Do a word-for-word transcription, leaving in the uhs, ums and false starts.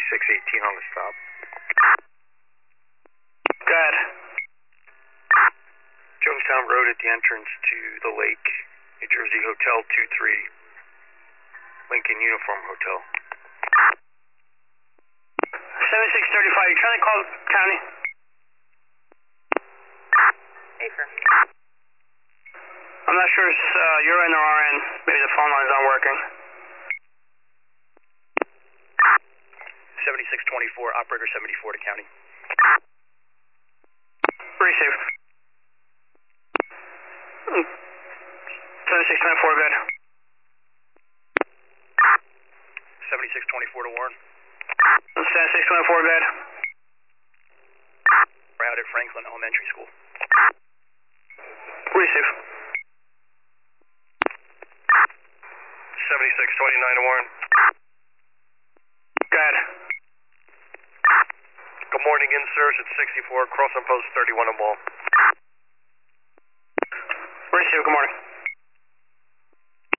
seventy-six eighteen on the stop. Good. Jonestown Road at the entrance to the Lake, New Jersey Hotel two three, Lincoln Uniform Hotel. seventy-six thirty-five, you trying to call county? Safer. I'm not sure it's uh, your end or our end. Maybe the phone line's not working. seventy-six twenty-four, operator seventy-four to county. Receive. seventy-six twenty-four, good. seventy-six twenty-four to Warren. seventy-six twenty-four, good. We're out at Franklin Elementary School. Receive. seventy-six twenty-nine to Warren. Good. Good morning, in-service at sixty-four, crossing post thirty-one on ball. Receive, good morning.